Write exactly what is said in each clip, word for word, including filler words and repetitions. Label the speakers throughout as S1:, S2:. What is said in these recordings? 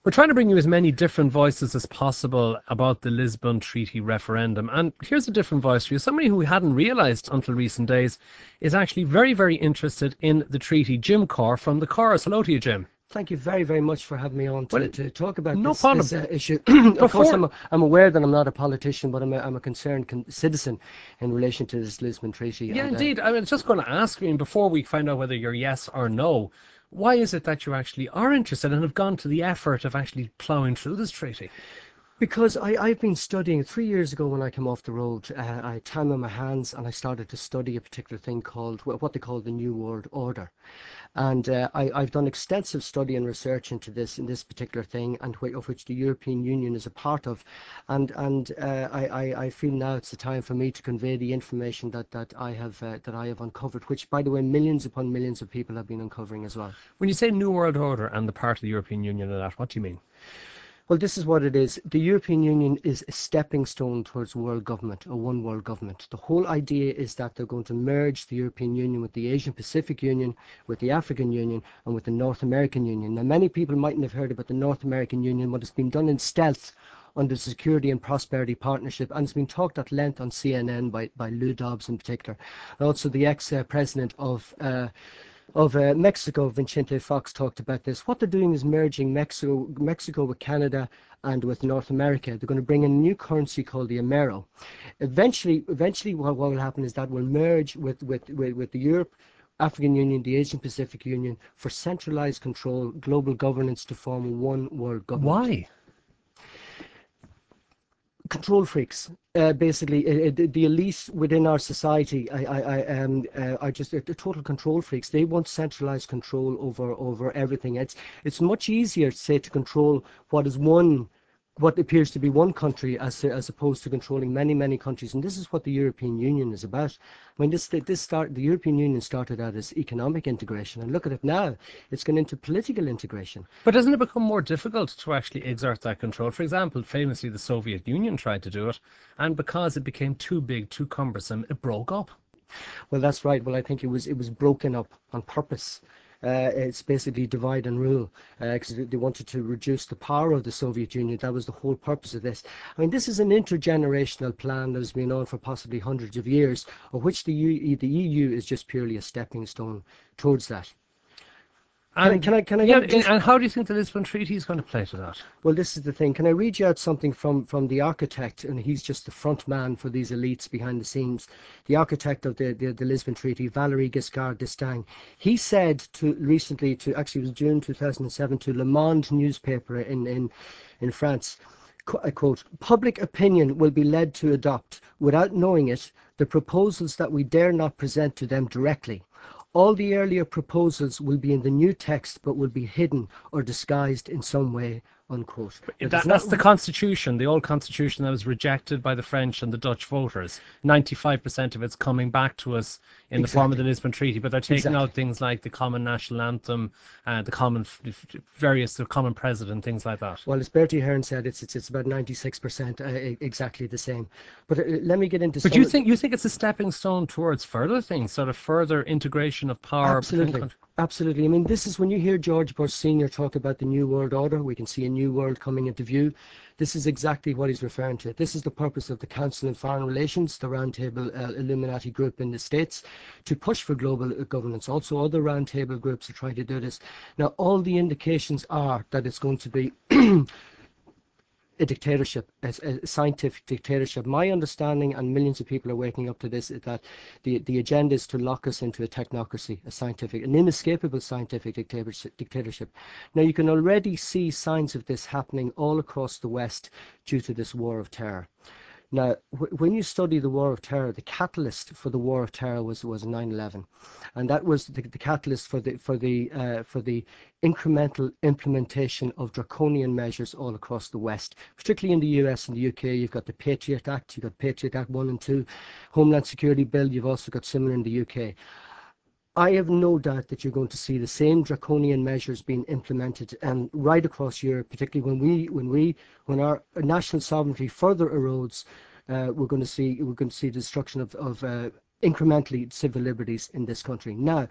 S1: We're trying to bring you as many different voices as possible about the Lisbon Treaty referendum. And here's a different voice for you. Somebody who we hadn't realised until recent days is actually very, very interested in the treaty. Jim Corr from the Chorus. Hello to you, Jim.
S2: Thank you very, very much for having me on to,
S1: Well,
S2: to talk about
S1: no
S2: this,
S1: problem.
S2: this uh, issue.
S1: Before,
S2: of course, I'm, a, I'm aware that I'm not a politician, but I'm a, I'm a concerned con- citizen in relation to this Lisbon Treaty.
S1: Yeah,
S2: and, uh,
S1: indeed. I was just going to ask you, before we find out whether you're yes or no, why is it that you actually are interested and have gone to the effort of actually ploughing through this treaty?
S2: Because I, I've been studying, three years ago when I came off the road, uh, I had time on my hands and I started to study a particular thing called, what they call the New World Order. And uh, I, I've done extensive study and research into this, in this particular thing, and wh- of which the European Union is a part of. And and uh, I, I, I feel now it's the time for me to convey the information that, that I have uh, that I have uncovered, which, by the way, millions upon millions of people have been uncovering as well.
S1: When you say New World Order and the part of the European Union and that, what do you mean?
S2: Well, this is what it is. The European Union is a stepping stone towards world government, a one world government. The whole idea is that they're going to merge the European Union with the Asian Pacific Union, with the African Union, and with the North American Union. Now, many people mightn't have heard about the North American Union, but it's been done in stealth under the Security and Prosperity Partnership, and it's been talked at length on C N N by, by Lou Dobbs in particular. Also, the ex-president of uh, of uh, Mexico, Vicente Fox, talked about this. What they're doing is merging Mexico, Mexico with Canada and with North America. They're going to bring in a new currency called the Amero. Eventually, eventually, what, what will happen is that will merge with with with, with the Europe. African Union, the Asian Pacific Union, for centralized control, global governance to form one world government.
S1: Why?
S2: Control freaks, uh, basically, uh, the, the elite within our society. I, I, I um, uh, are just uh, the total control freaks. They want centralized control over over everything. It's it's much easier, say, to control what is one, what appears to be one country, as as opposed to controlling many many countries. And this is what the European Union is about. I mean, this this start the European Union started out as economic integration, and look at it now. It's gone into political integration.
S1: But doesn't it become more difficult to actually exert that control? For example, famously, the Soviet Union tried to do it, and because it became too big, too cumbersome, it broke up.
S2: Well, that's right. Well, I think it was it was broken up on purpose. Uh, it's basically divide and rule, because uh, they wanted to reduce the power of the Soviet Union. That was the whole purpose of this. I mean, this is an intergenerational plan that has been on for possibly hundreds of years, of which the, U, the E U is just purely a stepping stone towards that. Can I,
S1: And
S2: can I, can I
S1: yeah,
S2: get just,
S1: and how do you think the Lisbon Treaty is going to play to that?
S2: well, this is the thing. Can I read you out something from, from the architect, and he's just the front man for these elites behind the scenes, the architect of the, the, the Lisbon Treaty, Valéry Giscard d'Estaing. He said to recently to, actually it was June two thousand seven, to Le Monde newspaper in, in, in France, I quote, "Public opinion will be led to adopt, without knowing it, the proposals that we dare not present to them directly. All the earlier proposals will be in the new text, but will be hidden or disguised in some way," unquote. Now,
S1: That,
S2: not,
S1: that's the constitution, the old constitution that was rejected by the French and the Dutch voters. ninety-five percent of it's coming back to us in the form of the
S2: exactly,
S1: Lisbon Treaty, but they're taking
S2: exactly.
S1: out things like the common national anthem, uh, the common, various, the common president, things like that.
S2: Well, as Bertie Hearn said, it's it's, it's about ninety-six percent uh, exactly the same. But uh, let me get into
S1: But
S2: some
S1: you
S2: of the,
S1: think you think it's a stepping stone towards further things, sort of further integration of power between
S2: absolutely,
S1: countries?
S2: absolutely. I mean, this is when you hear George Bush Senior talk about the New World Order, we can see a new world coming into view. This is exactly what he's referring to. This is the purpose of the Council on Foreign Relations, the Roundtable uh, Illuminati group in the States, to push for global uh, governance. Also, other roundtable groups are trying to do this. Now, all the indications are that it's going to be a dictatorship, a, a scientific dictatorship. My understanding, and millions of people are waking up to this, is that the, the agenda is to lock us into a technocracy, a scientific, an inescapable scientific dictatorship. dictatorship. Now, you can already see signs of this happening all across the West due to this war of terror. Now, when you study the War of Terror, the catalyst for the War of Terror was was nine eleven, and that was the, the catalyst for the for the uh, for the incremental implementation of draconian measures all across the West, particularly in the U S and the U K. You've got the Patriot Act, you've got Patriot Act one and two, Homeland Security Bill. You've also got similar in the U K. I have no doubt that you're going to see the same draconian measures being implemented and right across Europe, particularly when we, when we, when our national sovereignty further erodes. Uh, we're going to see, we're going to see destruction of, of uh, incrementally civil liberties in this country. Now,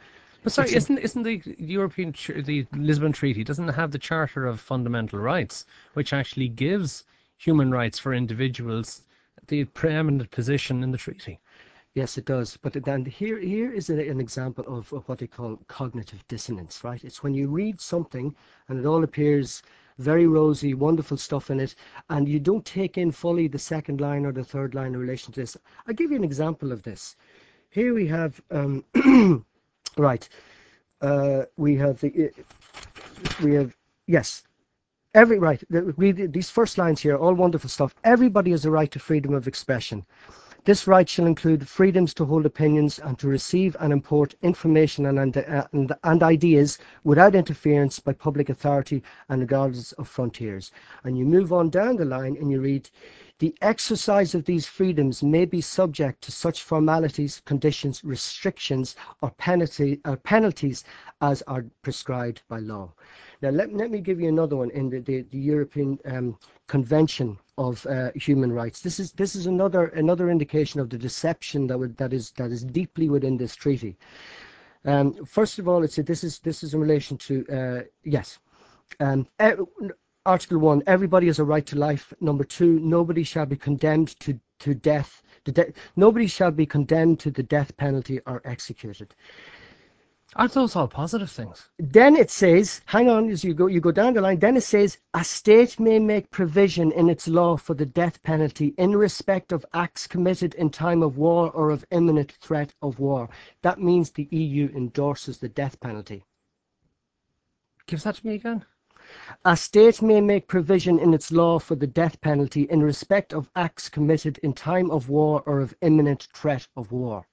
S1: But sorry,
S2: It's a,
S1: isn't isn't the European the Lisbon Treaty doesn't it have the Charter of Fundamental Rights, which actually gives human rights for individuals the preeminent position in the treaty?
S2: yes, it does. But then here, here is a, an example of, of what they call cognitive dissonance, right? It's when you read something and it all appears very rosy, wonderful stuff in it, and you don't take in fully the second line or the third line in relation to this. I'll give you an example of this. Here we have, um, right, uh, we have the, we have, yes, every right. Read these first lines here, all wonderful stuff. Everybody has a right to freedom of expression. This right shall include freedoms to hold opinions and to receive and import information and, uh, and, and ideas without interference by public authority and regardless of frontiers. And you move on down the line and you read, the exercise of these freedoms may be subject to such formalities, conditions, restrictions, or, penalty, or penalties as are prescribed by law. Now, let, let me give you another one in the, the, the European um, Convention of uh, Human Rights. This is this is another another indication of the deception that would, that is that is deeply within this treaty. Um, first of all, it's a, this is this is in relation to uh, yes. Um, Article one, everybody has a right to life. Number two, nobody shall be condemned to, to death. To de- nobody shall be condemned to the death penalty or executed.
S1: Aren't those all positive things?
S2: Then it says, hang on, as you go, you go down the line, then it says, a state may make provision in its law for the death penalty in respect of acts committed in time of war or of imminent threat of war. That means the E U endorses the death penalty.
S1: Give that to me again.
S2: A state may make provision in its law for the death penalty in respect of acts committed in time of war or of imminent threat of war.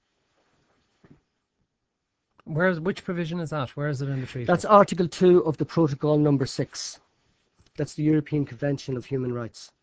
S1: Where's which provision is that? Where is it in the treaty?
S2: That's Article two of the Protocol number six. That's the European Convention of Human Rights.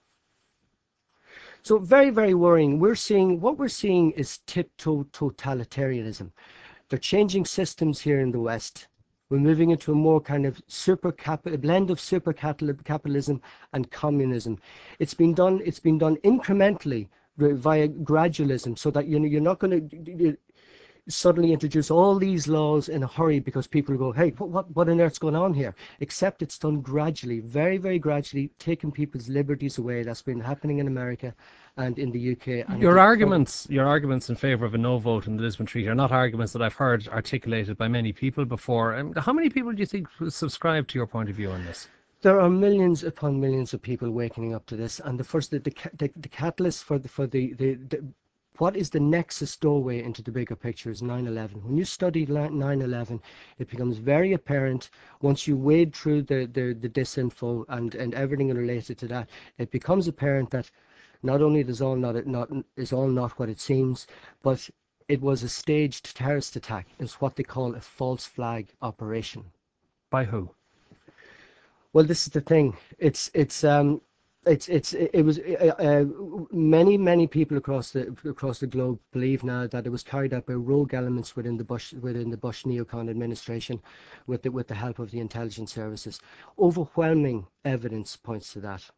S2: So very, very worrying. We're seeing, what we're seeing is tiptoe totalitarianism. They're changing systems here in the West. We're moving into a more kind of super capital, a blend of super capitalism and communism. It's been done. It's been done incrementally via gradualism, so that you know you're not going to suddenly introduce all these laws in a hurry because people go, hey, what what what on earth's going on here? Except it's done gradually, very very gradually, taking people's liberties away. That's been happening in America and in the U K. And
S1: Your arguments, your arguments in favour of a no vote in the Lisbon Treaty are not arguments that I've heard articulated by many people before. Um, how many people do you think subscribe to your point of view on this?
S2: There are millions upon millions of people waking up to this, and the first, the the, the, the catalyst for the for the, the, the what is the nexus doorway into the bigger picture is nine eleven. When you study nine eleven, it becomes very apparent once you wade through the, the, the disinfo and, and everything related to that, it becomes apparent that not only is all not, not is all not what it seems, but it was a staged terrorist attack. It's what they call a false flag operation.
S1: By who?
S2: Well, this is the thing. It's it's um it's it's it was uh, uh, many many people across the across the globe believe now that it was carried out by rogue elements within the Bush within the Bush neocon administration, with the with the help of the intelligence services. Overwhelming evidence points to that.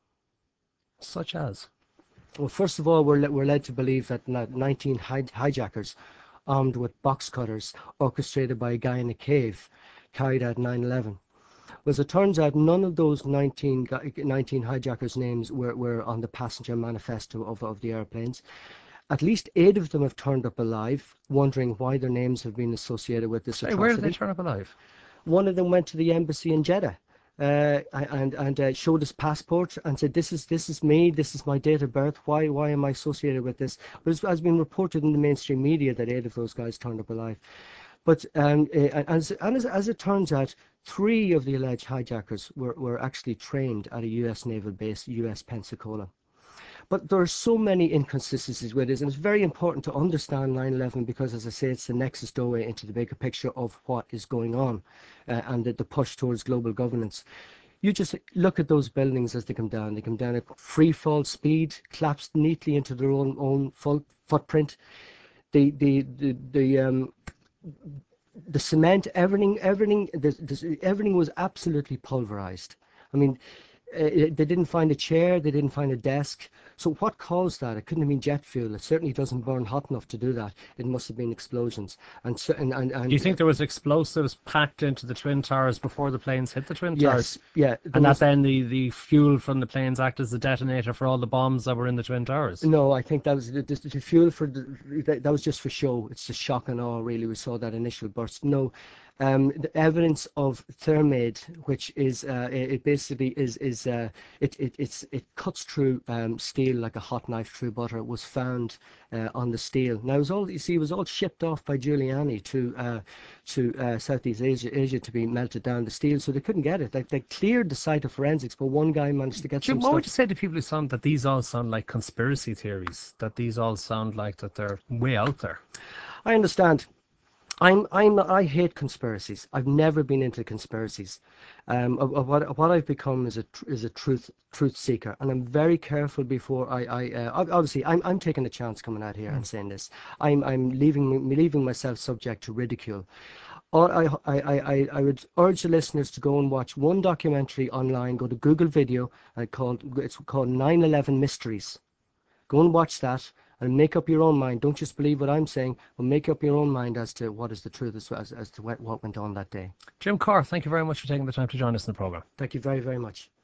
S1: Such as?
S2: Well, first of all, we're we're led to believe that nineteen hij- hijackers, armed with box cutters, orchestrated by a guy in a cave, carried out nine eleven. Well, as it turns out, none of those nineteen, nineteen hijackers' names were, were on the passenger manifesto of, of the airplanes. At least eight of them have turned up alive, wondering why their names have been associated with this
S1: Sorry,
S2: atrocity.
S1: where did they turn up alive?
S2: One of them went to the embassy in Jeddah uh, and and uh, showed his passport and said, "This is this is me. This is my date of birth. Why why am I associated with this?" But it has been reported in the mainstream media that eight of those guys turned up alive. But um, uh, as, as, as it turns out, three of the alleged hijackers were, were actually trained at a U S naval base, U S Pensacola. But there are so many inconsistencies with this, and it's very important to understand nine eleven because, as I say, it's the nexus doorway into the bigger picture of what is going on uh, and the, the push towards global governance. You just look at those buildings as they come down. They come down at free fall speed, collapsed neatly into their own own full footprint. The the the, the um, the cement, everything, everything, the, the, everything was absolutely pulverized. I mean, Uh, they didn't find a chair, they didn't find a desk. So what caused that? It couldn't have been jet fuel. It certainly doesn't burn hot enough to do that. It must have been explosions. And so, and, and,
S1: Do you
S2: and uh,
S1: think there was explosives packed into the Twin Towers before the planes hit the Twin Towers?
S2: yes, yeah, there
S1: And that
S2: was.
S1: then the, the fuel from the planes acted as the detonator for all the bombs that were in the Twin Towers?
S2: No, I think that was the, the, the fuel for the that, that was just for show. It's just shock and awe, really. We saw that initial burst. No, um, the evidence of thermate, which is uh, it, it basically is is uh, it, it it's it cuts through um, steel like a hot knife through butter, was found uh, on the steel. Now it was all you see it was all shipped off by Giuliani to uh, to uh, Southeast Asia, Asia to be melted down the steel, so they couldn't get it. Like they cleared the site of forensics, but one guy managed to get some
S1: Jim, what would
S2: stuff.
S1: you say to people who sound that these all sound like conspiracy theories? That these all sound like that they're way out there?
S2: I understand. I'm I'm I hate conspiracies. I've never been into conspiracies. Um, of, of what what I've become is a tr- is a truth truth seeker, and I'm very careful before I I uh, ob- obviously I'm I'm taking a chance coming out here and saying this. I'm I'm leaving leaving myself subject to ridicule. Or I, I, I, I I would urge the listeners to go and watch one documentary online. Go to Google Video and called it's called nine eleven Mysteries. Go and watch that and make up your own mind. Don't just believe what I'm saying, but make up your own mind as to what is the truth as, as, as to what what went on that day.
S1: Jim Carr, thank you very much for taking the time to join us in the programme.
S2: Thank you very, very much.